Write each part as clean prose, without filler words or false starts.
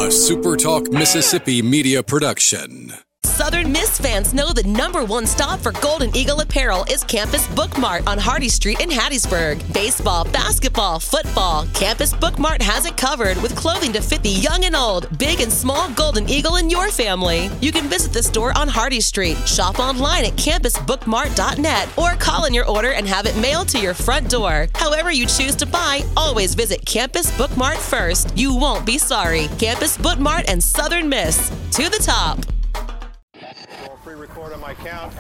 a Super Talk Mississippi media production. Southern Miss fans know the #1 stop for Golden Eagle apparel is Campus Book Mart on Hardy Street in Hattiesburg. Baseball, basketball, football, Campus Book Mart has it covered with clothing to fit the young and old, big and small Golden Eagle in your family. You can visit the store on Hardy Street, shop online at campusbookmart.net, or call in your order and have it mailed to your front door. However you choose to buy, always visit Campus Book Mart first. You won't be sorry. Campus Book Mart and Southern Miss. To the top. Pre-record on my count.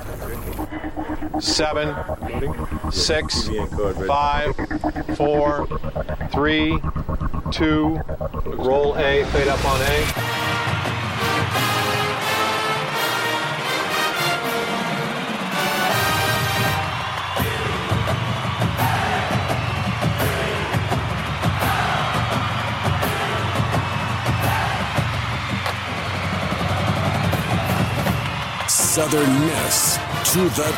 7, 6, 5, 4, 3, 2. Roll A, fade up on A. Southern Miss to the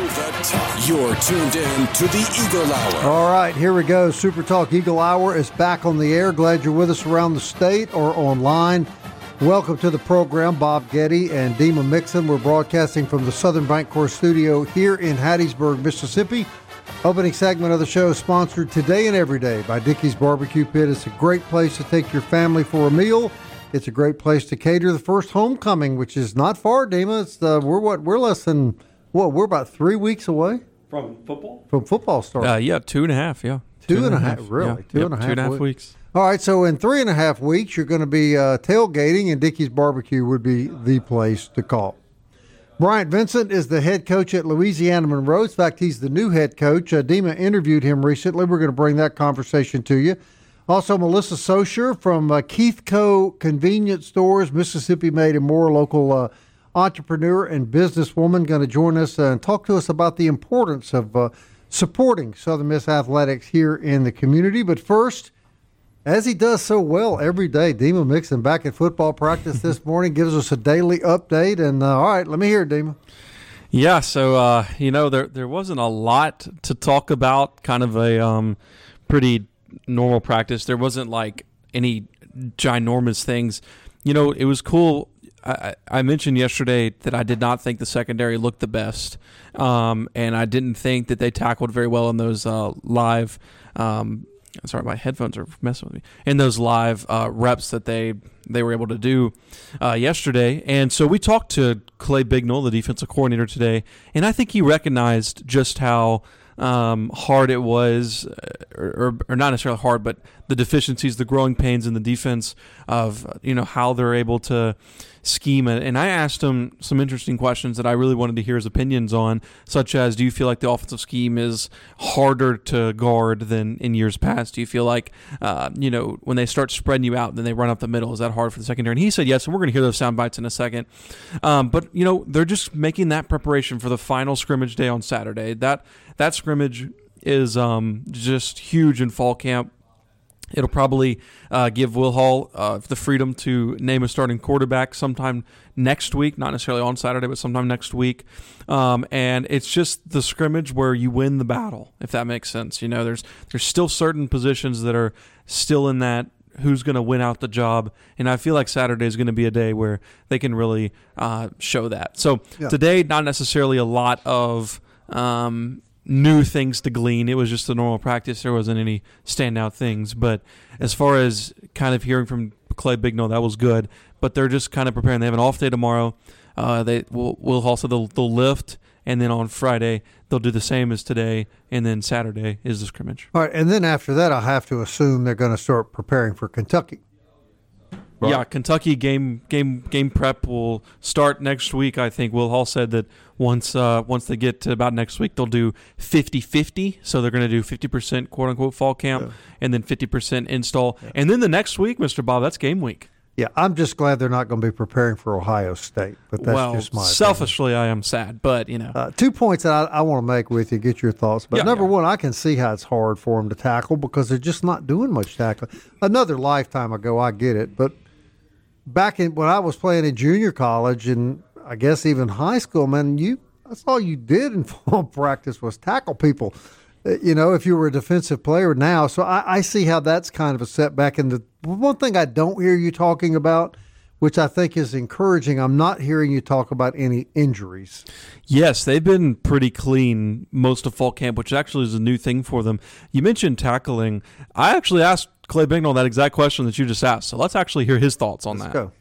top. You're tuned in to the Eagle Hour. All right, here we go. Super Talk Eagle Hour is back on the air. Glad you're with us around the state or online. Welcome to the program, Bob Getty and Dima Mixon. We're broadcasting from the Southern Bancorp studio here in Hattiesburg, Mississippi. Opening segment of the show is sponsored today and every day by Dickey's Barbecue Pit. It's a great place to take your family for a meal. It's a great place to cater the first homecoming, which is not far, Dima. It's we're less than we're about 3 weeks away from football. From football start. 2.5. Yeah, 2.5. Really, yeah. 2.5 weeks. All right, so in 3.5 weeks, you're going to be tailgating, and Dickey's Barbecue would be the place to call. Bryant Vincent is the head coach at Louisiana Monroe. In fact, he's the new head coach. Dima interviewed him recently. We're going to bring that conversation to you. Also, Melissa Socher from Keithco Convenience Stores, Mississippi-made and more, local entrepreneur and businesswoman, going to join us and talk to us about the importance of supporting Southern Miss athletics here in the community. But first, as he does so well every day, Dima Mixon back at football practice this morning, gives us a daily update. And all right, let me hear it, Dima. Yeah, so, there wasn't a lot to talk about, kind of a pretty normal practice. There wasn't like any ginormous things. It was cool. I mentioned yesterday that I did not think the secondary looked the best, and I didn't think that they tackled very well in those live sorry, my headphones are messing with me. In those live reps that they were able to do yesterday. And so we talked to Clay Bignell, the defensive coordinator, today, and I think he recognized just how hard it was, or not necessarily hard, but the deficiencies, the growing pains in the defense of, how they're able to scheme it. And I asked him some interesting questions that I really wanted to hear his opinions on, such as, do you feel like the offensive scheme is harder to guard than in years past? Do you feel like, when they start spreading you out and then they run up the middle, is that hard for the secondary? And he said yes, and we're going to hear those sound bites in a second. But, they're just making that preparation for the final scrimmage day on Saturday. That scrimmage is just huge in fall camp. It'll probably give Will Hall the freedom to name a starting quarterback sometime next week, not necessarily on Saturday, but sometime next week. And it's just the scrimmage where you win the battle, if that makes sense. There's still certain positions that are still in that who's going to win out the job, and I feel like Saturday is going to be a day where they can really show that. So Today, not necessarily a lot of new things to glean. It was just a normal practice. There wasn't any standout things. But as far as kind of hearing from Clay Bignell, that was good. But they're just kind of preparing. They have an off day tomorrow. They will also they'll lift, and then on Friday they'll do the same as today, and then Saturday is the scrimmage. All right, and then after that, I have to assume they're going to start preparing for Kentucky. Right. Yeah, Kentucky game prep will start next week. I think Will Hall said that once they get to about next week, they'll do 50-50. So they're going to do 50% quote-unquote fall camp and then 50% install. Yeah. And then the next week, Mr. Bob, that's game week. Yeah, I'm just glad they're not going to be preparing for Ohio State. But that's just my selfishly, opinion. I am sad. But, 2 points that I want to make with you, get your thoughts. But number one, I can see how it's hard for them to tackle because they're just not doing much tackling. Another lifetime ago, I get it. But back when I was playing in junior college and I guess even high school, man, that's all you did in fall practice was tackle people. if you were a defensive player now. So I see how that's kind of a setback. And the one thing I don't hear you talking about, which I think is encouraging, I'm not hearing you talk about any injuries. Yes, they've been pretty clean most of fall camp, which actually is a new thing for them. You mentioned tackling. I actually asked Clay Bignell that exact question that you just asked, so let's actually hear his thoughts on that. Let's go.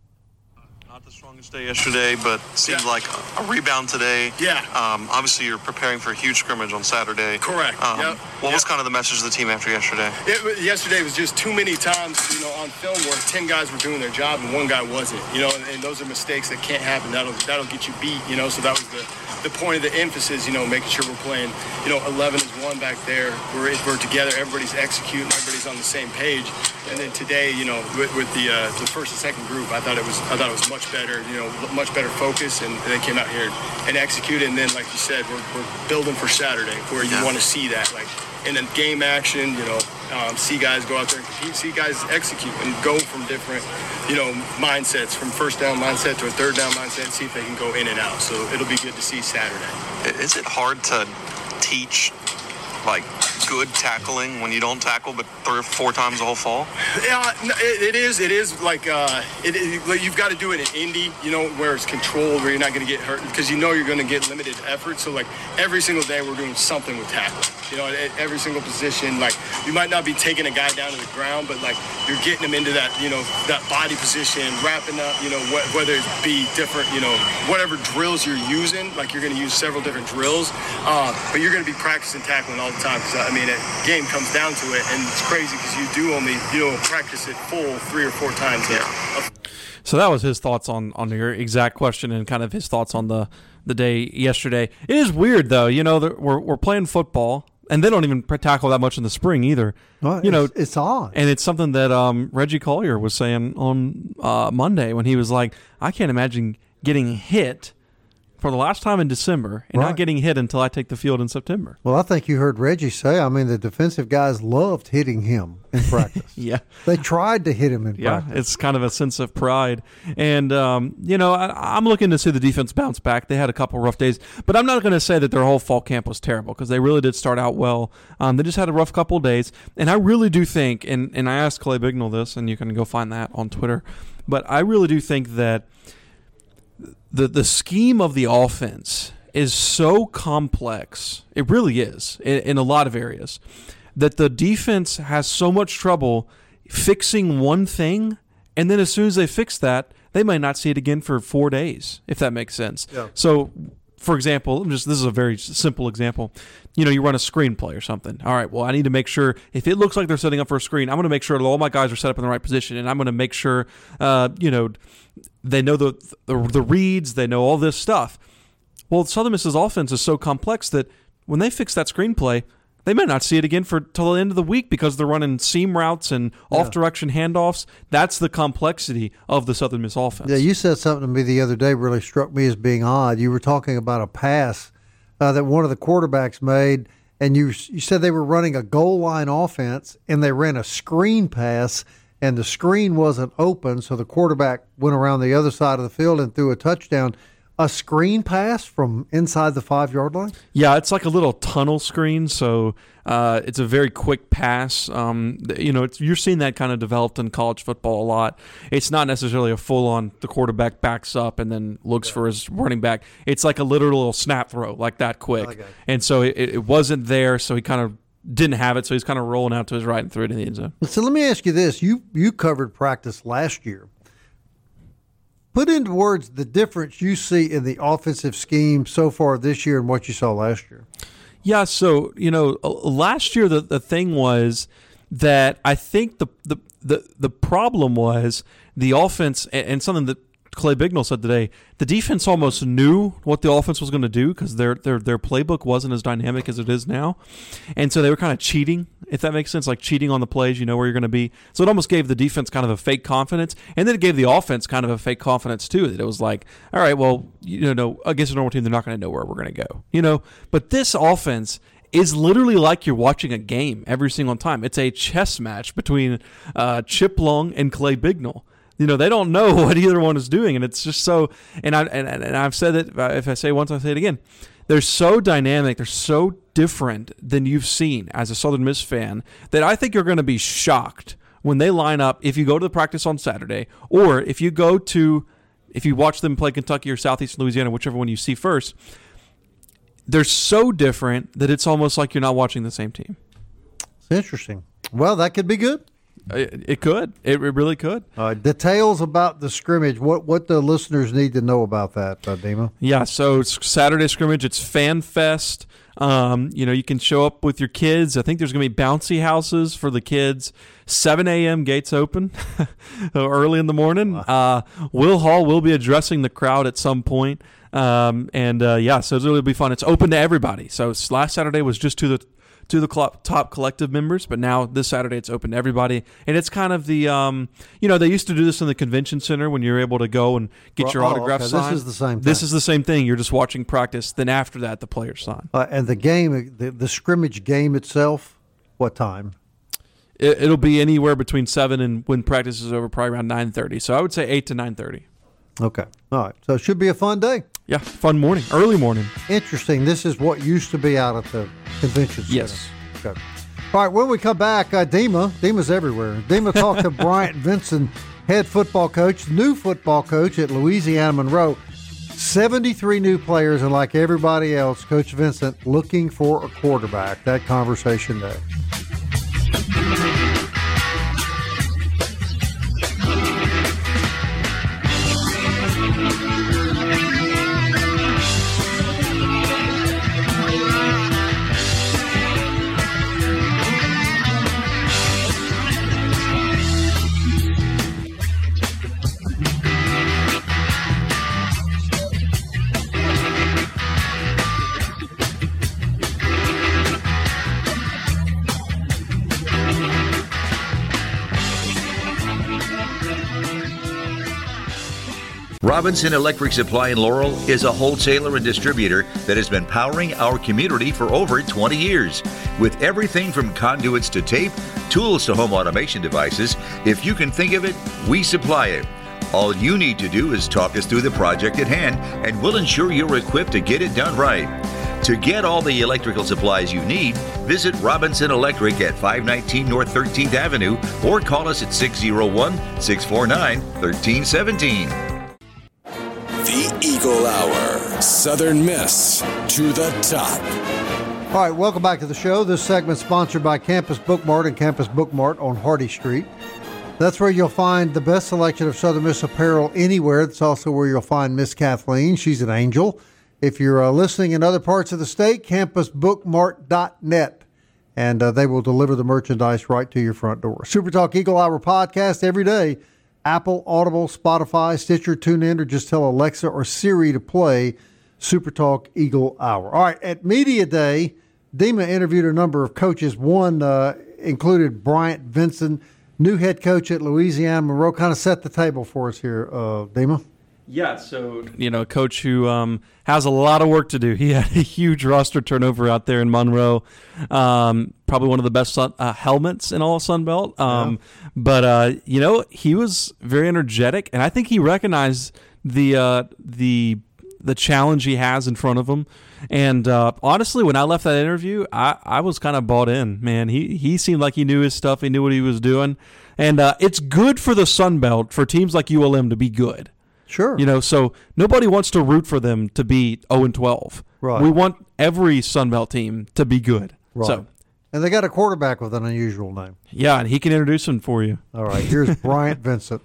Not the strongest day yesterday, but seemed like a rebound today. Yeah. Obviously, you're preparing for a huge scrimmage on Saturday. Correct. What was kind of the message of the team after yesterday? Yesterday was just too many times, on film where 10 guys were doing their job and one guy wasn't, and those are mistakes that can't happen. That'll get you beat, so that was the point of the emphasis, making sure we're playing, 11 is one back there. We're together, everybody's executing, everybody's on the same page. And then today, with the first and second group, I thought it was much better, much better focus, and they came out here and executed. And then, like you said, we're building for Saturday, where you want to see that, like in a game action, see guys go out there and compete, see guys execute and go from different, mindsets, from first down mindset to a third down mindset, and see if they can go in and out. So it'll be good to see Saturday. Is it hard to teach good tackling when you don't tackle but 3 or 4 times the whole fall? Yeah, it is. It is like you've got to do it in Indy, where it's controlled, where you're not going to get hurt, because you're going to get limited effort. So every single day we're doing something with tackling. At every single position, you might not be taking a guy down to the ground, but you're getting him into that, that body position, wrapping up, whether it be different, whatever drills you're using, you're going to use several different drills, but you're going to be practicing tackling all the time. Because a game comes down to it, and it's crazy because you do only, practice it full 3 or 4 times. Yeah. So that was his thoughts on your exact question and kind of his thoughts on the day yesterday. It is weird though, we're playing football. And they don't even tackle that much in the spring either. Well, it's odd. And it's something that Reggie Collier was saying on Monday when he was like, I can't imagine getting hit for the last time in December and not getting hit until I take the field in September. Well, I think you heard Reggie say, the defensive guys loved hitting him in practice. Yeah. They tried to hit him in practice. Yeah, it's kind of a sense of pride. And, I'm looking to see the defense bounce back. They had a couple rough days, but I'm not going to say that their whole fall camp was terrible because they really did start out well. They just had a rough couple of days. And I really do think, and I asked Clay Bignell this, and you can go find that on Twitter, but I really do think that the scheme of the offense is so complex, it really is, in a lot of areas, that the defense has so much trouble fixing one thing, and then as soon as they fix that, they might not see it again for 4 days, if that makes sense. Yeah. So, for example, this is a very simple example. You run a screenplay or something. All right, well, I need to make sure, if it looks like they're setting up for a screen, I'm going to make sure that all my guys are set up in the right position, and I'm going to make sure, they know the reads, they know all this stuff. Well, Southern Miss's offense is so complex that when they fix that screenplay, they may not see it again till the end of the week because they're running seam routes and off-direction handoffs. That's the complexity of the Southern Miss offense. Yeah, you said something to me the other day really struck me as being odd. You were talking about a pass that one of the quarterbacks made, and you said they were running a goal line offense, and they ran a screen pass, and the screen wasn't open, so the quarterback went around the other side of the field and threw a touchdown. A screen pass from inside the 5-yard line? Yeah, it's like a little tunnel screen, so it's a very quick pass. You're seeing that kind of developed in college football a lot. It's not necessarily a full-on, the quarterback backs up and then looks for his running back. It's like a literal snap throw, like that quick. Okay. And so it wasn't there, so he kind of didn't have it, so he's kind of rolling out to his right and threw it in the end zone. So let me ask you this. You covered practice last year. Put into words the difference you see in the offensive scheme so far this year and what you saw last year. Yeah, so, last year the thing was that I think the problem was the offense, and something that Clay Bignell said today, the defense almost knew what the offense was going to do because their playbook wasn't as dynamic as it is now. And so they were kind of cheating, if that makes sense, like cheating on the plays, where you're going to be. So it almost gave the defense kind of a fake confidence, and then it gave the offense kind of a fake confidence too, that it was like, all right, well, against a normal team, they're not going to know where we're going to go. But this offense is literally like you're watching a game every single time. It's a chess match between Chip Long and Clay Bignell. they don't know what either one is doing, and it's just so. And I've said it. If I say it once, I say it again. They're so dynamic. They're so different than you've seen as a Southern Miss fan that I think you're going to be shocked when they line up. If you go to the practice on Saturday, or if you watch them play Kentucky or Southeastern Louisiana, whichever one you see first, they're so different that it's almost like you're not watching the same team. It's interesting. Well, that could be good. It could. It really could. Details about the scrimmage. What the listeners need to know about that, Dima? Yeah, so it's Saturday scrimmage. It's Fan Fest. You can show up with your kids. I think there's going to be bouncy houses for the kids. 7 a.m. gates open early in the morning. Will Hall will be addressing the crowd at some point. So it'll be fun. It's open to everybody. So last Saturday was just to the top collective members, but now this Saturday it's open to everybody. And it's kind of the, they used to do this in the convention center when you're able to go and get your autograph signed. This is the same thing. This is the same thing. You're just watching practice. Then after that, the players sign. And the game, the scrimmage game itself, what time? It'll be anywhere between 7 and when practice is over, probably around 9:30. So I would say 8 to 9:30. Okay. All right. So it should be a fun day. Yeah, fun morning, early morning. Interesting. This is what used to be out at the convention center. Yes. Okay. All right, when we come back, Dima's everywhere. Dima talked to Bryant Vincent, head football coach, new football coach at Louisiana Monroe. 73 new players, and like everybody else, Coach Vincent looking for a quarterback. That conversation there. Robinson Electric Supply in Laurel is a wholesaler and distributor that has been powering our community for over 20 years. With everything from conduits to tape, tools to home automation devices, if you can think of it, we supply it. All you need to do is talk us through the project at hand, and we'll ensure you're equipped to get it done right. To get all the electrical supplies you need, visit Robinson Electric at 519 North 13th Avenue or call us at 601-649-1317. The Eagle Hour. Southern Miss to the top. All right, welcome back to the show. This segment sponsored by Campus Bookmart and Campus Bookmart on Hardy Street. That's where you'll find the best selection of Southern Miss apparel anywhere. That's also where you'll find Miss Kathleen. She's an angel. If you're listening in other parts of the state, campusbookmart.net, and they will deliver the merchandise right to your front door. Super Talk Eagle Hour podcast every day. Apple, Audible, Spotify, Stitcher, TuneIn, or just tell Alexa or Siri to play Super Talk Eagle Hour. All right, at Media Day, Dima interviewed a number of coaches. One included Bryant Vincent, new head coach at Louisiana Monroe. Kind of set the table for us here, Dima. Yeah, so, a coach who has a lot of work to do. He had a huge roster turnover out there in Monroe. Probably one of the best helmets in all Sunbelt. But he was very energetic, and I think he recognized the challenge he has in front of him. And honestly, when I left that interview, I was kind of bought in, man. He seemed like he knew his stuff. He knew what he was doing. And it's good for the Sunbelt, for teams like ULM to be good. Sure. So nobody wants to root for them to be 0-12. Right. We want every Sunbelt team to be good. Right. So, and they got a quarterback with an unusual name. Yeah, and he can introduce him for you. All right, here's Bryant Vincent.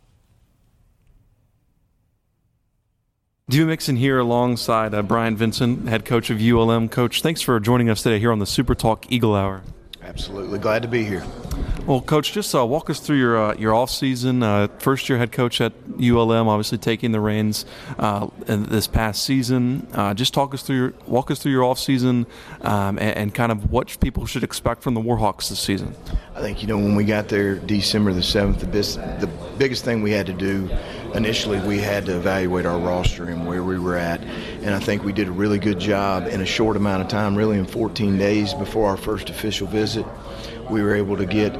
Dima Mixon here alongside Bryant Vincent, head coach of ULM. Coach, thanks for joining us today here on the Super Talk Eagle Hour. Absolutely. Glad to be here. Well, Coach, just walk us through your off-season, first-year head coach at ULM, obviously taking the reins in this past season. Just walk us through your off-season and kind of what people should expect from the Warhawks this season. I think, when we got there December the 7th, the biggest thing we had to do initially, we had to evaluate our roster and where we were at. And I think we did a really good job in a short amount of time, really in 14 days before our first official visit. we were able to get,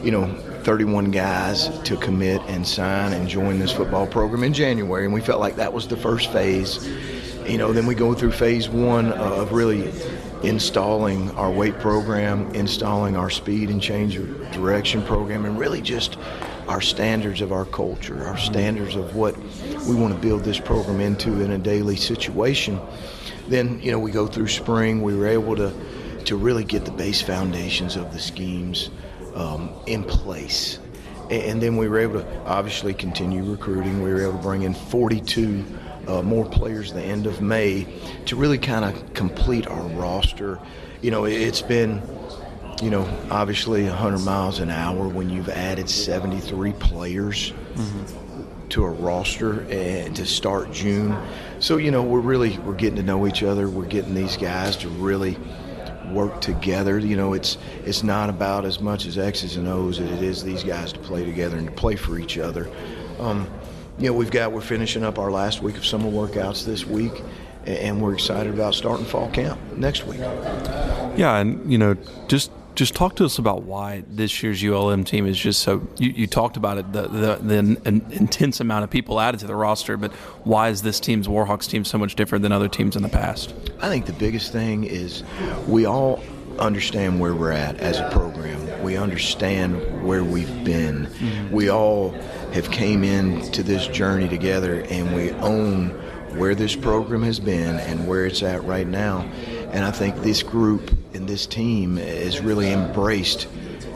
31 guys to commit and sign and join this football program in January, and we felt like that was the first phase. Then we go through phase one of really installing our weight program, installing our speed and change of direction program, and really just our standards of our culture, our standards of what we want to build this program into in a daily situation. Then, we go through spring. We were able to really get the base foundations of the schemes in place. And then we were able to obviously continue recruiting. We were able to bring in 42 more players at the end of May to really kind of complete our roster. It's been, obviously 100 miles an hour when you've added 73 players to a roster and to start June. So, we're getting to know each other. We're getting these guys to really work together. It's not about as much as X's and O's as it is these guys to play together and to play for each other. We're finishing up our last week of summer workouts this week, and we're excited about starting fall camp next week. Yeah, and just talk to us about why this year's ULM team is just so. You talked about it, the intense amount of people added to the roster, but why is this team's Warhawks team so much different than other teams in the past? I think the biggest thing is we all understand where we're at as a program. We understand where we've been. We all have came into this journey together, and we own where this program has been and where it's at right now. And I think this group and this team has really embraced,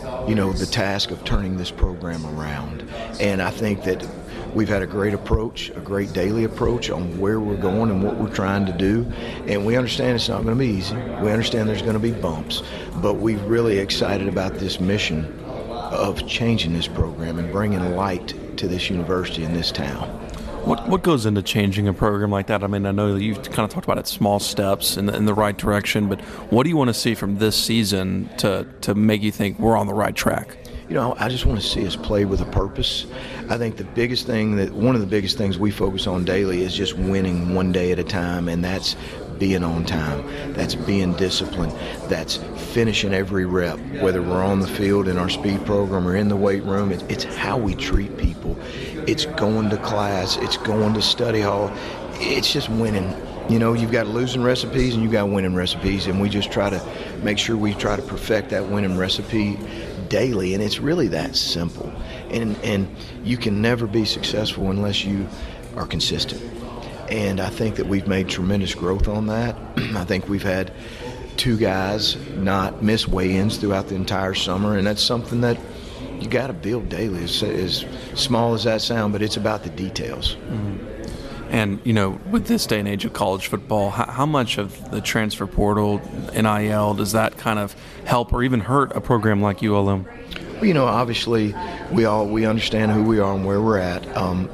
the task of turning this program around. And I think that we've had a great approach, a great daily approach on where we're going and what we're trying to do. And we understand it's not going to be easy. We understand there's going to be bumps. But we're really excited about this mission of changing this program and bringing light to this university in this town. What goes into changing a program like that? I mean, I know that you've kind of talked about it, small steps in the right direction, but what do you want to see from this season to make you think we're on the right track? I just want to see us play with a purpose. I think one of the biggest things we focus on daily is just winning one day at a time, and that's being on time. That's being disciplined. That's finishing every rep, whether we're on the field in our speed program or in the weight room. It's how we treat people. It's going to class. It's going to study hall. It's just winning. You've got losing recipes and you've got winning recipes, and we just try to make sure we try to perfect that winning recipe daily, and it's really that simple. And you can never be successful unless you are consistent. And I think that we've made tremendous growth on that. I think we've had 2 guys not miss weigh-ins throughout the entire summer, and that's something that you got to build daily, as small as that sounds, but it's about the details. And, with this day and age of college football, how much of the transfer portal, NIL, does that kind of help or even hurt a program like ULM? Well, obviously, we understand who we are and where we're at.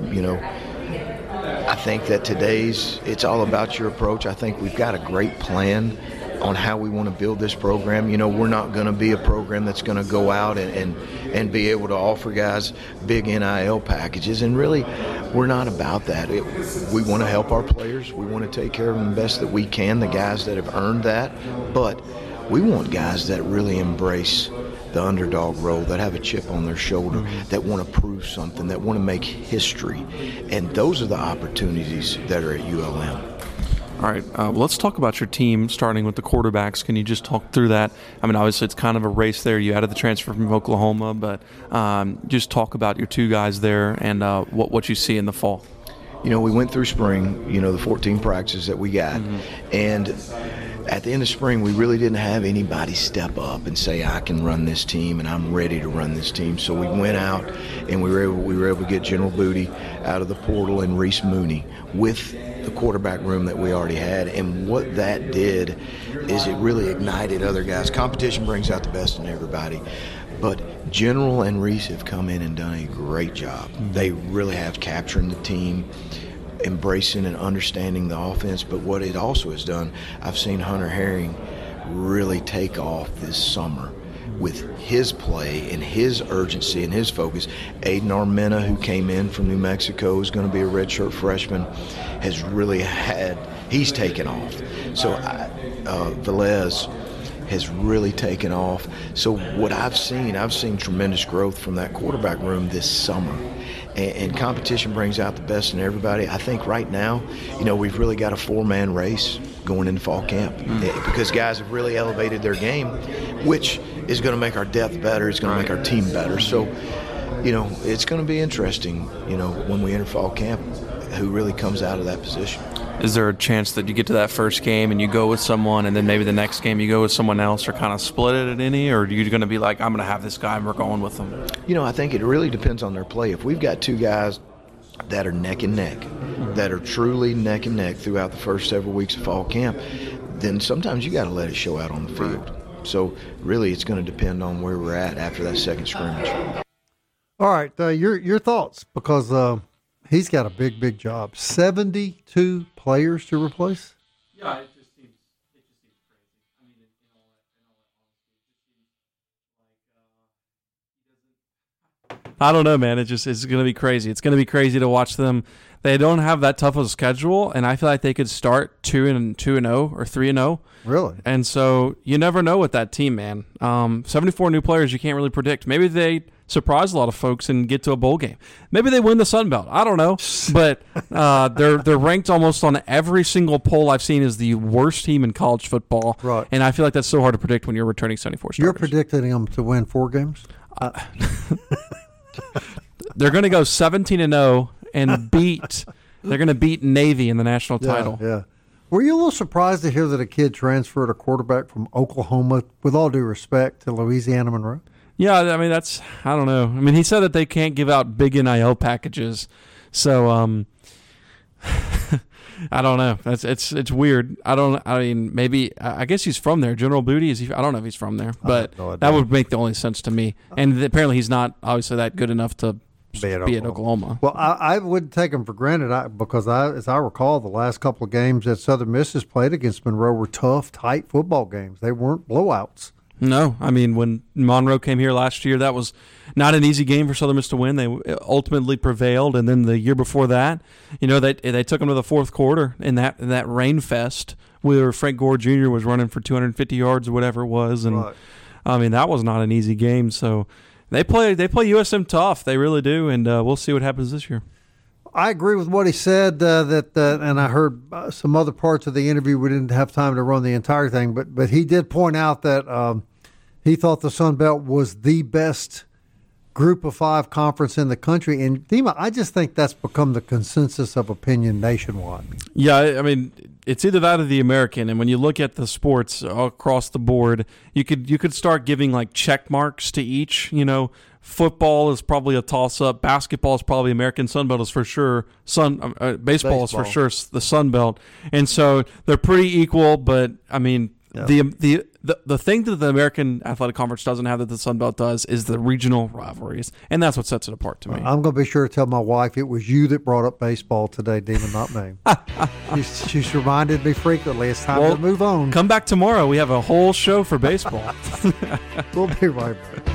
I think that it's all about your approach. I think we've got a great plan on how we want to build this program. We're not going to be a program that's going to go out and be able to offer guys big NIL packages. And really, we're not about that. We want to help our players. We want to take care of them the best that we can, the guys that have earned that. But we want guys that really embrace the underdog role, that have a chip on their shoulder, that want to prove something, that want to make history. And those are the opportunities that are at ULM. All right, let's talk about your team, starting with the quarterbacks. Can you just talk through that? I mean, obviously, it's kind of a race there. You added the transfer from Oklahoma, but just talk about your 2 guys there and what you see in the fall. We went through spring, the 14 practices that we got, and at the end of spring, we really didn't have anybody step up and say, I can run this team and I'm ready to run this team. So we went out and we were able to get General Booty out of the portal and Reese Mooney with the quarterback room that we already had. And what that did is it really ignited other guys. Competition brings out the best in everybody. But General and Reese have come in and done a great job. They really have captured the team, embracing and understanding the offense. But what it also has done, I've seen Hunter Herring really take off this summer with his play and his urgency and his focus. Aiden Armenta, who came in from New Mexico, is going to be a redshirt freshman, has really he's taken off. So Velez has really taken off. So what I've seen tremendous growth from that quarterback room this summer. And competition brings out the best in everybody. I think right now, we've really got a 4-man race going into fall camp because guys have really elevated their game, which is going to make our depth better. It's going to make our team better. So, it's going to be interesting, when we enter fall camp, who really comes out of that position. Is there a chance that you get to that first game and you go with someone and then maybe the next game you go with someone else, or kind of split it at any, or are you going to be like, I'm going to have this guy and we're going with them? I think it really depends on their play. If we've got 2 guys that are neck and neck, that are truly neck and neck throughout the first several weeks of fall camp, then sometimes you got to let it show out on the field. So really it's going to depend on where we're at after that second scrimmage. All right, your thoughts, because he's got a big job. 72 players to replace? Yeah, it just seems crazy. I mean, I don't know, man. It's going to be crazy. It's going to be crazy to watch them. They don't have that tough of a schedule, and I feel like they could start 2-0 or 3-0. Really? And so you never know with that team, man. 74 new players, you can't really predict. Maybe they surprise a lot of folks and get to a bowl game. Maybe they win the Sun Belt. I don't know. But they're ranked almost on every single poll I've seen as the worst team in college football. Right. And I feel like that's so hard to predict when you're returning 74 starters. You're predicting them to win 4 games? They're going to go 17-0 and they're going to beat Navy in the national title. Yeah. Were you a little surprised to hear that a kid transferred a quarterback from Oklahoma, with all due respect, to Louisiana Monroe? Yeah, I mean, I don't know. I mean, he said that they can't give out big NIL packages. So, I don't know. It's weird. Maybe, I guess he's from there. General Booty, I don't know if he's from there, but that would make the only sense to me. And apparently he's not obviously that good enough to be at Oklahoma. Well, I wouldn't take him for granted because as I recall, the last couple of games that Southern Miss has played against Monroe were tough, tight football games. They weren't blowouts. No, I mean, when Monroe came here last year, that was not an easy game for Southern Miss to win. They ultimately prevailed, and then the year before that, they took them to the fourth quarter in that rain fest where Frank Gore Jr. was running for 250 yards or whatever it was, and right. I mean, that was not an easy game. So they play USM tough, they really do, and we'll see what happens this year. I agree with what he said, and I heard some other parts of the interview. We didn't have time to run the entire thing, but he did point out that he thought the Sun Belt was the best Group of 5 conference in the country. And, Dima, I just think that's become the consensus of opinion nationwide. Yeah, I mean, it's either that or the American. And when you look at the sports across the board, you could start giving, like, check marks to each, Football is probably a toss-up. Basketball is probably American. Sun Belt is for sure. Baseball is for sure the Sun Belt. And so they're pretty equal, but, I mean, the thing that the American Athletic Conference doesn't have that the Sun Belt does is the regional rivalries, and that's what sets it apart to me. I'm going to be sure to tell my wife it was you that brought up baseball today, Demon, not me. She's reminded me frequently it's time to move on. Come back tomorrow. We have a whole show for baseball. We'll be right back.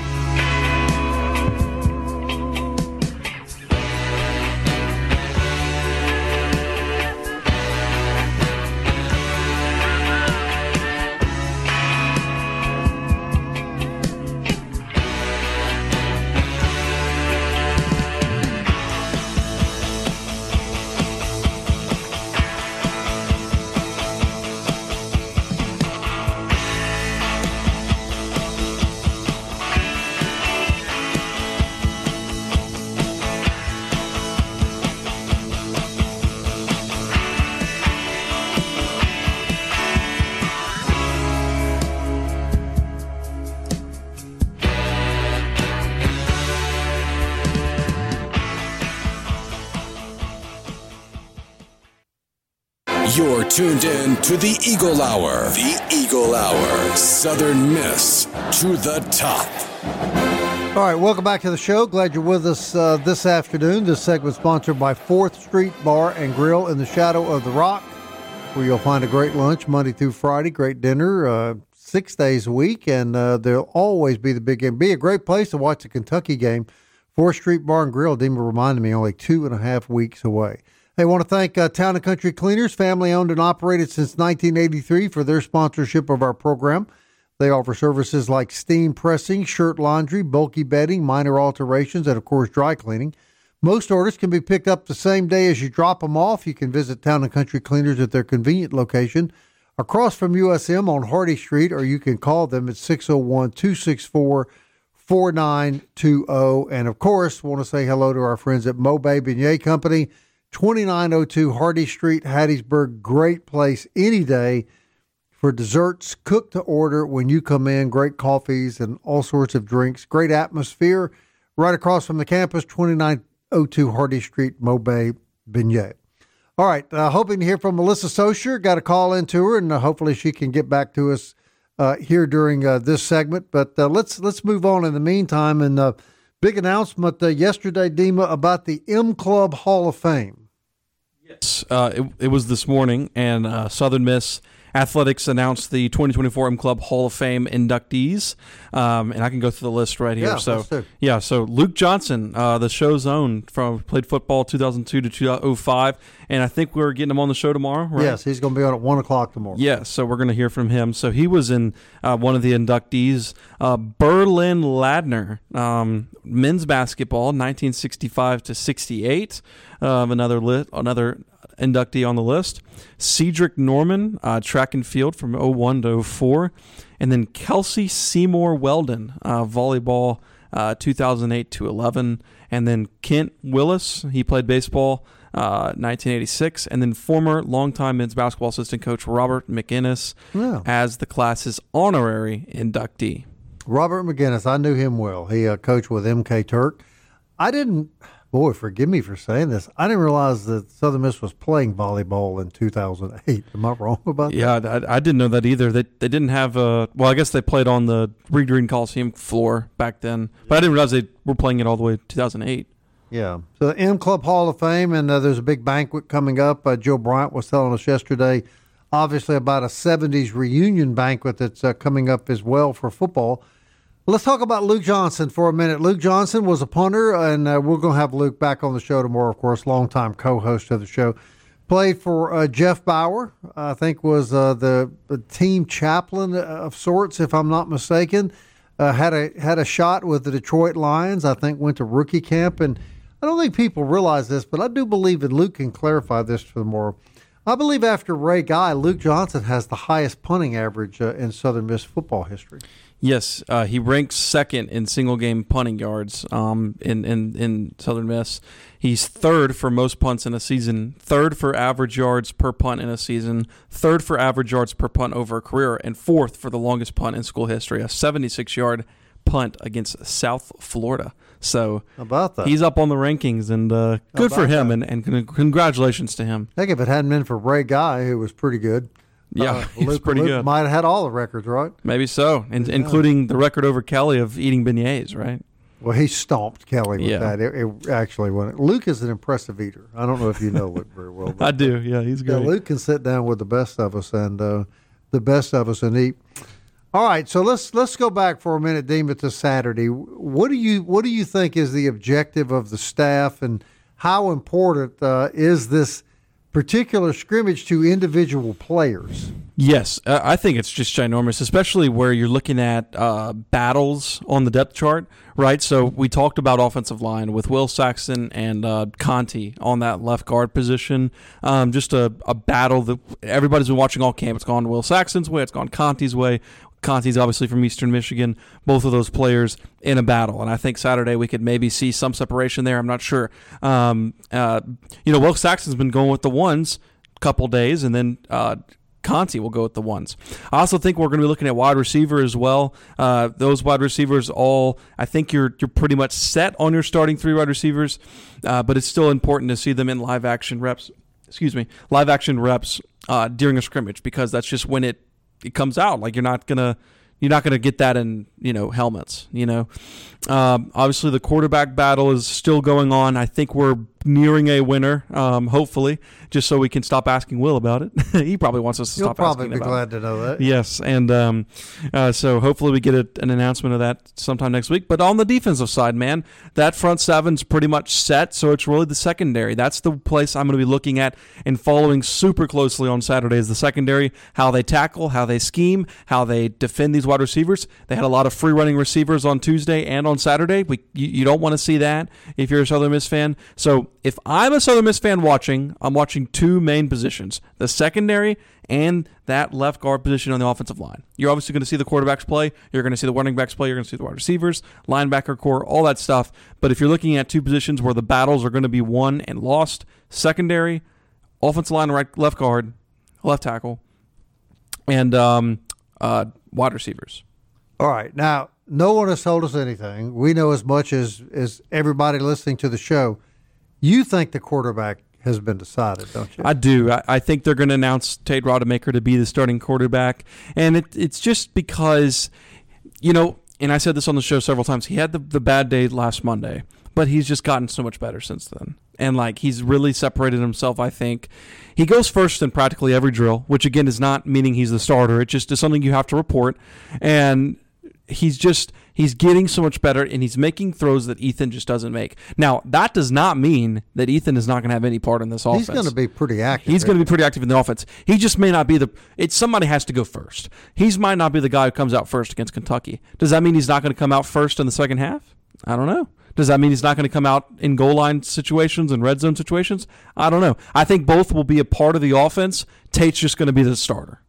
You're tuned in to the Eagle Hour. The Eagle Hour. Southern Miss to the top. All right, welcome back to the show. Glad you're with us this afternoon. This segment is sponsored by 4th Street Bar and Grill in the shadow of the Rock, where you'll find a great lunch Monday through Friday, great dinner 6 days a week, and there'll always be the big game. Be a great place to watch the Kentucky game. 4th Street Bar and Grill, Dima reminded me, only 2.5 weeks away. I want to thank Town & Country Cleaners, family-owned and operated since 1983, for their sponsorship of our program. They offer services like steam pressing, shirt laundry, bulky bedding, minor alterations, and, of course, dry cleaning. Most orders can be picked up the same day as you drop them off. You can visit Town & Country Cleaners at their convenient location across from USM on Hardy Street, or you can call them at 601-264-4920. And, of course, want to say hello to our friends at Mobay Beignet Company, 2902 Hardy Street, Hattiesburg. Great place any day for desserts, cooked to order when you come in. Great coffees and all sorts of drinks. Great atmosphere right across from the campus, 2902 Hardy Street, Mobay Beignet. All right, hoping to hear from Melissa Socher. Got a call into her, and hopefully she can get back to us here during this segment. But let's move on in the meantime. And big announcement yesterday, Dima, about the M Club Hall of Fame. Yes, it was this morning, and Southern Miss Athletics announced the 2024 M Club Hall of Fame inductees, and I can go through the list right here. So Luke Johnson, the show's own, played football 2002 to 2005, and I think we're getting him on the show tomorrow, right? Yes, he's going to be on at 1 o'clock tomorrow. Yeah, so we're going to hear from him. So he was in one of the inductees. Berlin Ladner, men's basketball, 1965 to 68, another inductee on the list. Cedric Norman, track and field from 01 to 04. And then Kelsey Seymour Weldon, volleyball, 2008 to 11. And then Kent Willis, he played baseball, 1986. And then former longtime men's basketball assistant coach Robert McInnes as the class's honorary inductee. Robert McInnes, I knew him well. He coached with M.K. Turk. Boy, forgive me for saying this. I didn't realize that Southern Miss was playing volleyball in 2008. Am I wrong about that? Yeah, I didn't know that either. They didn't have I guess they played on the Reed Green Coliseum floor back then. But I didn't realize they were playing it all the way to 2008. Yeah. So the M Club Hall of Fame, and there's a big banquet coming up. Joe Bryant was telling us yesterday, obviously, about a 70s reunion banquet that's coming up as well for football. Let's talk about Luke Johnson for a minute. Luke Johnson was a punter, and we're going to have Luke back on the show tomorrow, of course, longtime co-host of the show. Played for Jeff Bauer, I think was the team chaplain of sorts, if I'm not mistaken. Had a shot with the Detroit Lions, I think went to rookie camp. And I don't think people realize this, but I do believe, and Luke can clarify this tomorrow, I believe after Ray Guy, Luke Johnson has the highest punting average in Southern Miss football history. Yes, he ranks second in single-game punting yards in Southern Miss. He's third for most punts in a season, third for average yards per punt in a season, third for average yards per punt over a career, and fourth for the longest punt in school history, a 76-yard punt against South Florida. So about that, he's up on the rankings, and good for him, and congratulations to him. I think if it hadn't been for Ray Guy, who was pretty good. Yeah, he was pretty good. Might have had all the records, right? Maybe so, including the record over Kelly of eating beignets, right? Well, he stomped Kelly with that. It actually went. Luke is an impressive eater. I don't know if you know Luke very well. I do. Yeah, he's great. Luke can sit down with the best of us and eat. All right, so let's go back for a minute, Dima, to Saturday. What do you think is the objective of the staff, and how important is this particular scrimmage to individual players? Yes, I think it's just ginormous, especially where you're looking at battles on the depth chart, right? So we talked about offensive line with Will Saxton and Conti on that left guard position. Just a battle that everybody's been watching all camp. It's gone Will Saxton's way. It's gone Conti's way. Conti's obviously from Eastern Michigan, both of those players in a battle. And I think Saturday we could maybe see some separation there. I'm not sure. Will Saxton's been going with the ones a couple days, and then Conti will go with the ones. I also think we're going to be looking at wide receiver as well. Those wide receivers I think you're pretty much set on your starting three wide receivers, but it's still important to see them in live action reps during a scrimmage, because that's just when it comes out. Like you're not gonna get that in helmets. Obviously the quarterback battle is still going on. I think we're nearing a winner, hopefully, just so we can stop asking Will about it. He probably wants us to stop asking about it. You'll probably be glad to know that. Yes, and so hopefully we get an announcement of that sometime next week. But on the defensive side, man, that front seven's pretty much set, so it's really the secondary. That's the place I'm going to be looking at and following super closely on Saturday is the secondary, how they tackle, how they scheme, how they defend these wide receivers. They had a lot of free-running receivers on Tuesday and on Saturday. You don't want to see that if you're a Southern Miss fan. So if I'm a Southern Miss fan watching, I'm watching two main positions, the secondary and that left guard position on the offensive line. You're obviously going to see the quarterbacks play. You're going to see the running backs play. You're going to see the wide receivers, linebacker core, all that stuff. But if you're looking at two positions where the battles are going to be won and lost, secondary, offensive line, right, left guard, left tackle, and wide receivers. All right. Now, no one has told us anything. We know as much as everybody listening to the show. You think the quarterback has been decided, don't you? I do. I think they're going to announce Tate Rodemaker to be the starting quarterback. And it's just because, and I said this on the show several times, he had the bad day last Monday, but he's just gotten so much better since then. And, he's really separated himself, I think. He goes first in practically every drill, which, again, is not meaning he's the starter. It just is something you have to report. And he's getting so much better, and he's making throws that Ethan just doesn't make. Now, that does not mean that Ethan is not going to have any part in this offense. He's going to be pretty active. He's going to be pretty active in the offense. He just may not be somebody has to go first. He might not be the guy who comes out first against Kentucky. Does that mean he's not going to come out first in the second half? I don't know. Does that mean he's not going to come out in goal line situations and red zone situations? I don't know. I think both will be a part of the offense. Tate's just going to be the starter.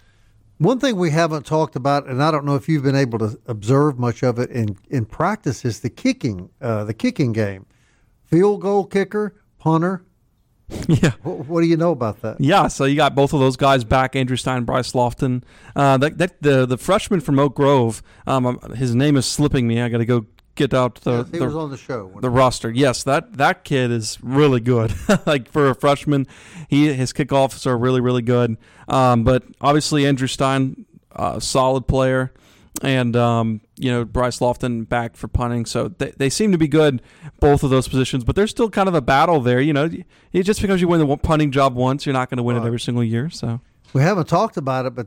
One thing we haven't talked about, and I don't know if you've been able to observe much of it in practice, is the kicking game. Field goal kicker, punter. Yeah. What do you know about that? Yeah, so you got both of those guys back, Andrew Stein, Bryce Lofton. The freshman from Oak Grove, his name is slipping me. I got to go get out he was on the show. The roster. Yes, that kid is really good. For a freshman, his kickoffs are really, really good. But obviously Andrew Stein, solid player, and Bryce Lofton back for punting. So they seem to be good, both of those positions. But there's still kind of a battle there. Just because you win the punting job once, you're not going to win it every single year. So we haven't talked about it, but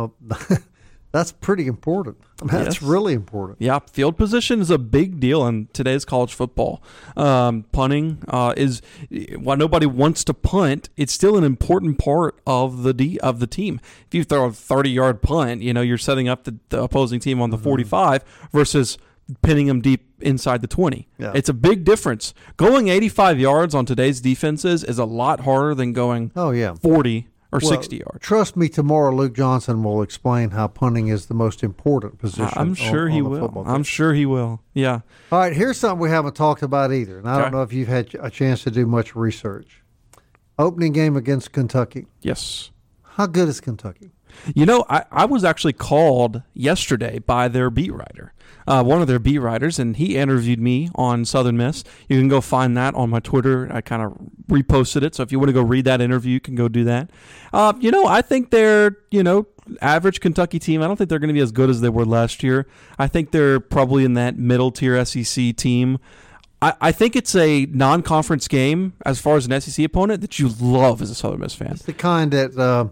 that's pretty important. That's really important. Yeah, field position is a big deal in today's college football. Punting is, while nobody wants to punt, it's still an important part of the team. If you throw a 30-yard punt, you're setting up the opposing team on the 45 versus pinning them deep inside the 20. Yeah. It's a big difference. Going 85 yards on today's defenses is a lot harder than going 40 or 60 yards. Trust me, tomorrow Luke Johnson will explain how punting is the most important position. I'm sure he will. I'm sure he will. Yeah. All right, here's something we haven't talked about either, and I don't know if you've had a chance to do much research. Opening game against Kentucky. Yes. How good is Kentucky? I was actually called yesterday by their beat writer, one of their beat writers, and he interviewed me on Southern Miss. You can go find that on my Twitter. I kind of reposted it, so if you want to go read that interview, you can go do that. I think they're, average Kentucky team. I don't think they're going to be as good as they were last year. I think they're probably in that middle-tier SEC team. I think it's a non-conference game as far as an SEC opponent that you love as a Southern Miss fan. It's the kind that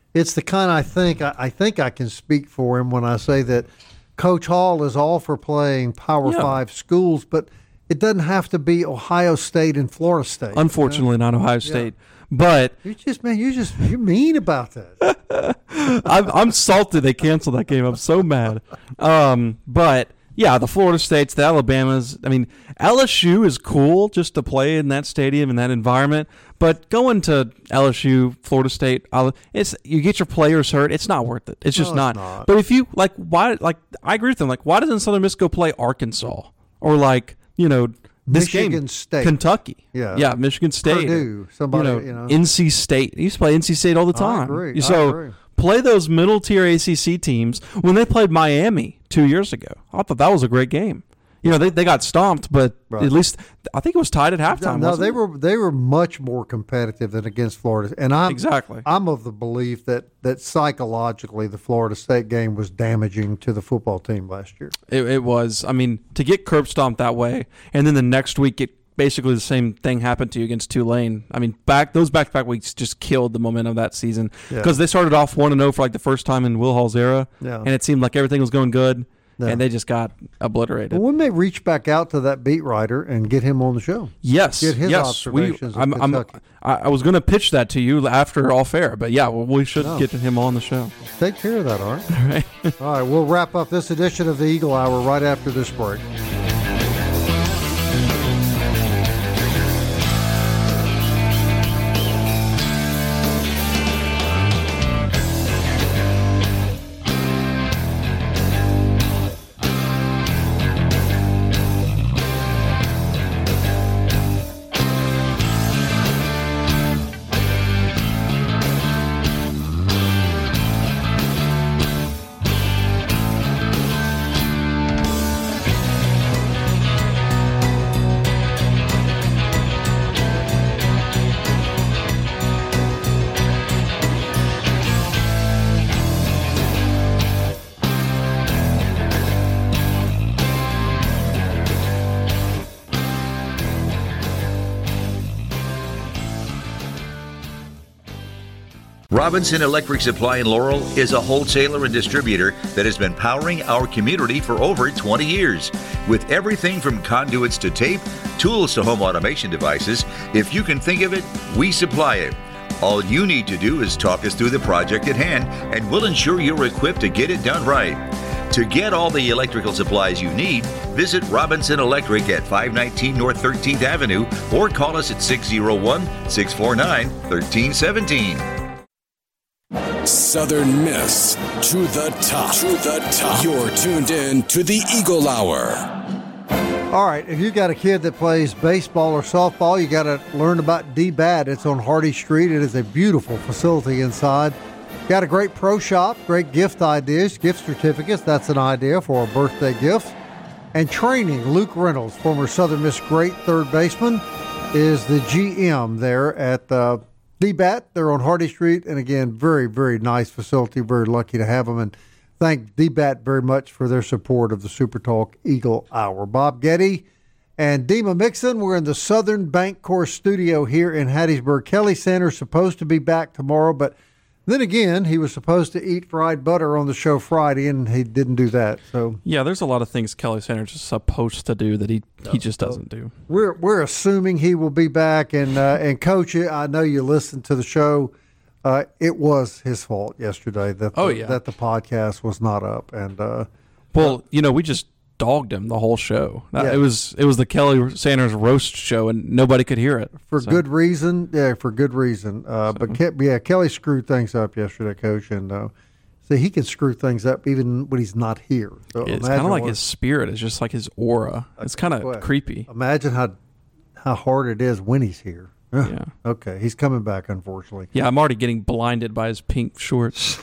I think I can speak for him when I say that Coach Hall is all for playing Power 5 schools, but it doesn't have to be Ohio State and Florida State. Unfortunately, not Ohio State. But you're mean about that. I'm salty they canceled that game. I'm so mad. But yeah, the Florida States, the Alabamas. I mean, LSU is cool just to play in that stadium and that environment. But going to LSU, Florida State, you get your players hurt. It's not worth it. It's just not. But if you why? I agree with them. Why doesn't Southern Miss go play Arkansas or this Michigan game, State, Kentucky? Yeah, Michigan State, Purdue, somebody. NC State. You used to play NC State all the time. I agree. So play those middle tier ACC teams. When they played Miami 2 years ago, I thought that was a great game. They got stomped, but at least I think it was tied at halftime. No, they were much more competitive than against Florida. And I'm of the belief that psychologically the Florida State game was damaging to the football team last year. It was. I mean, to get curb stomped that way, and then the next week get basically the same thing happened to you against Tulane. I mean, those back-to-back weeks just killed the momentum of that season because they started off 1-0 for like the first time in Will Hall's era, and it seemed like everything was going good, and they just got obliterated. Well, we may reach back out to that beat writer and get him on the show. Yes, get his observations. I was going to pitch that to you after off air, but we should get him on the show. Take care of that, Art. All right. All right, we'll wrap up this edition of the Eagle Hour right after this break. Robinson Electric Supply in Laurel is a wholesaler and distributor that has been powering our community for over 20 years. With everything from conduits to tape, tools to home automation devices, if you can think of it, we supply it. All you need to do is talk us through the project at hand, and we'll ensure you're equipped to get it done right. To get all the electrical supplies you need, visit Robinson Electric at 519 North 13th Avenue or call us at 601-649-1317. Southern Miss to the top. To the top. You're tuned in to the Eagle Hour. All right, if you've got a kid that plays baseball or softball, you got to learn about D-Bat. It's on Hardy Street. It is a beautiful facility inside. Got a great pro shop, great gift ideas, gift certificates. That's an idea for a birthday gift. And training. Luke Reynolds, former Southern Miss great third baseman, is the GM there at D-Bat. They're on Hardy Street, and again, very, very nice facility. Very lucky to have them, and thank D-Bat very much for their support of the Super Talk Eagle Hour. Bob Getty and Dima Mixon, we're in the Southern Bancorp studio here in Hattiesburg. Kelly Sanders supposed to be back tomorrow, but then again, he was supposed to eat fried butter on the show Friday, and he didn't do that. So yeah, there's a lot of things Kelly Sanders is supposed to do that he just doesn't do. We're assuming he will be back, and Coach, I know you listened to the show. It was his fault yesterday that the podcast was not up, and we just dogged him the whole show. It was the Kelly Sanders roast show, and nobody could hear it for good reason. Yeah, for good reason. But Kelly screwed things up yesterday, Coach, and see, he can screw things up even when he's not here. So it's kind of like his spirit. It's just like his aura. It's kind of creepy. Imagine how hard it is when he's here. Yeah. Okay, he's coming back, unfortunately. Yeah, I'm already getting blinded by his pink shorts.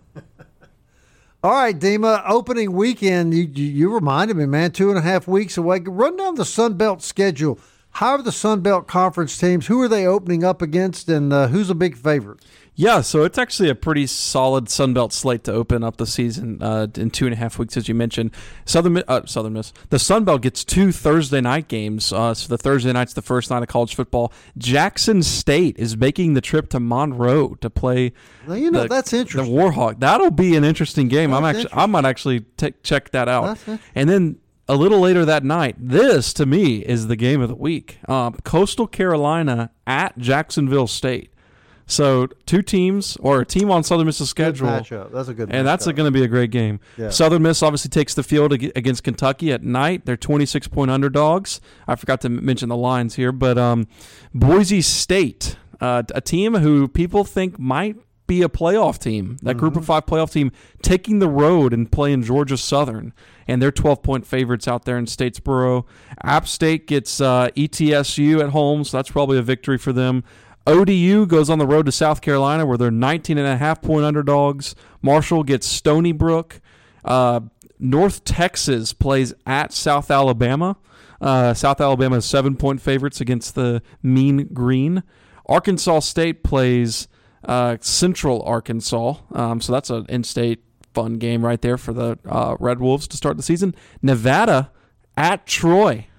All right, Dima, opening weekend, you reminded me, man, 2.5 weeks away. Run down the Sun Belt schedule. How are the Sun Belt Conference teams? Who are they opening up against, and who's a big favorite? Yeah, so it's actually a pretty solid Sun Belt slate to open up the season in 2.5 weeks, as you mentioned. Southern Miss. The Sun Belt gets 2 Thursday night games. So the Thursday night's the first night of college football. Jackson State is making the trip to Monroe to play. Well, that's interesting. The Warhawk. That'll be an interesting game. I might actually check that out. And then a little later that night, this to me is the game of the week. Coastal Carolina at Jacksonville State. So 2 teams, or a team on Southern Miss's schedule. Good matchup. That's a good matchup. And that's going to be a great game. Yeah. Southern Miss obviously takes the field against Kentucky at night. They're 26-point underdogs. I forgot to mention the lines here. But Boise State, a team who people think might be a playoff team, that Group of 5 playoff team, taking the road and playing Georgia Southern. And they're 12-point favorites out there in Statesboro. App State gets ETSU at home, so that's probably a victory for them. ODU goes on the road to South Carolina, where they're 19.5-point underdogs. Marshall gets Stony Brook. North Texas plays at South Alabama. South Alabama is 7-point favorites against the Mean Green. Arkansas State plays Central Arkansas. So that's an in-state fun game right there for the Red Wolves to start the season. Nevada at Troy.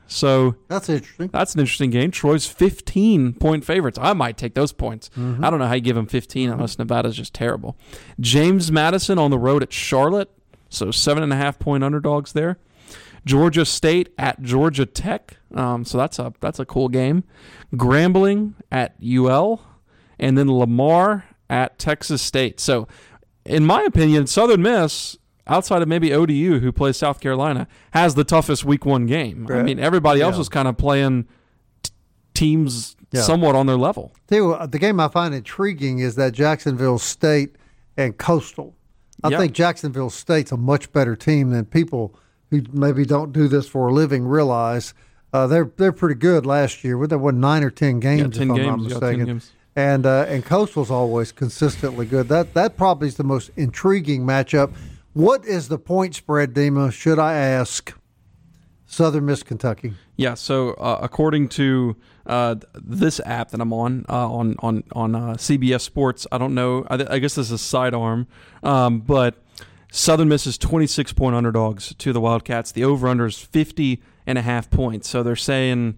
So that's interesting. That's an interesting game. Troy's 15-point favorites. I might take those points. Mm-hmm. I don't know how you give them 15 unless Nevada's just terrible. James Madison on the road at Charlotte, so 7.5-point underdogs there. Georgia State at Georgia Tech, so that's a cool game. Grambling at UL, and then Lamar at Texas State. So, in my opinion, Southern Miss, outside of maybe ODU, who plays South Carolina, has the toughest Week 1 game. Right. I mean, everybody else is kind of playing teams somewhat on their level. The game I find intriguing is that Jacksonville State and Coastal. I think Jacksonville State's a much better team than people who maybe don't do this for a living realize. They're pretty good last year. They won 9 or 10 games, 10 if I'm games, not mistaken. 10 games. And Coastal's always consistently good. That probably is the most intriguing matchup. What is the point spread, Dima, should I ask Southern Miss Kentucky? Yeah, so according to this app that I'm on CBS Sports, I don't know, I guess this is sidearm, but Southern Miss is 26-point underdogs to the Wildcats. The over-under is 50.5 points. So they're saying,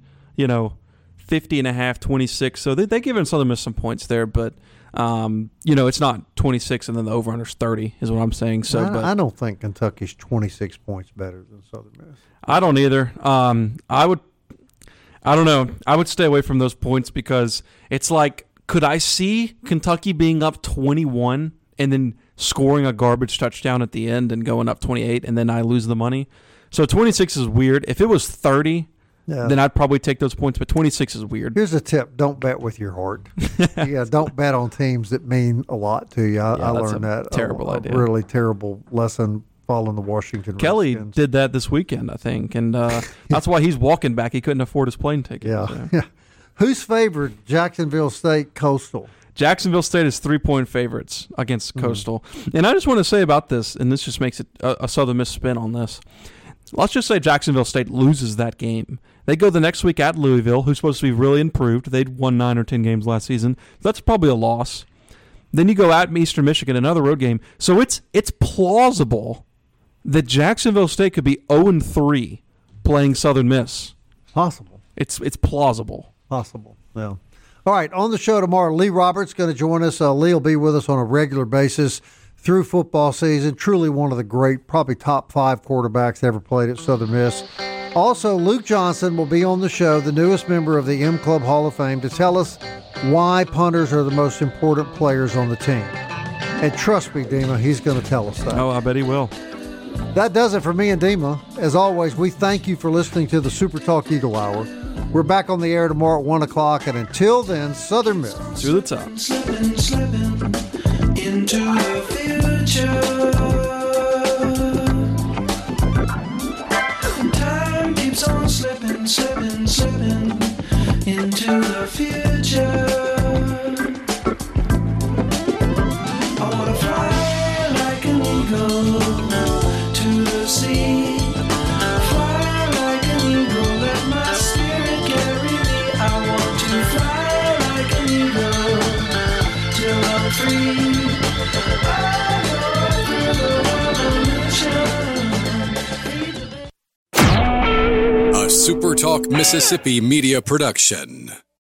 50.5, 26. So they're giving Southern Miss some points there, but it's not 26 and then the over-under is 30 is what I'm saying. So I don't think Kentucky's 26 points better than Southern Miss. I don't either. I don't know. I would stay away from those points because it's like, could I see Kentucky being up 21 and then scoring a garbage touchdown at the end and going up 28 and then I lose the money? So 26 is weird. If it was 30, then I'd probably take those points, but 26 is weird. Here's a tip. Don't bet with your heart. Don't bet on teams that mean a lot to you. I learned that. Terrible idea. Really terrible lesson following the Washington Kelly Redskins. did that this weekend, I think, and that's why he's walking back. He couldn't afford his plane ticket. Yeah. Who's favored? Jacksonville State, Coastal. Jacksonville State is 3-point favorites against Coastal. And I just want to say about this, and this just makes it a Southern Miss spin on this. Let's just say Jacksonville State loses that game. They go the next week at Louisville, who's supposed to be really improved. They'd won 9 or 10 games last season. That's probably a loss. Then you go at Eastern Michigan, another road game. So it's plausible that Jacksonville State could be 0-3 playing Southern Miss. Possible. It's plausible. Possible, yeah. All right, on the show tomorrow, Lee Roberts going to join us. Lee will be with us on a regular basis through football season. Truly one of the great, probably top 5 quarterbacks ever played at Southern Miss. Also, Luke Johnson will be on the show, the newest member of the M Club Hall of Fame, to tell us why punters are the most important players on the team. And trust me, Dima, he's going to tell us that. Oh, I bet he will. That does it for me and Dima. As always, we thank you for listening to the Super Talk Eagle Hour. We're back on the air tomorrow at 1 o'clock, and until then, Southern Miss. To the top. Slipping into the future. Time keeps on slipping into the future. I wanna fly like an eagle to the sea. Fly like an eagle, let my spirit carry me. I want to fly like an eagle till I'm free. A SuperTalk Mississippi media production.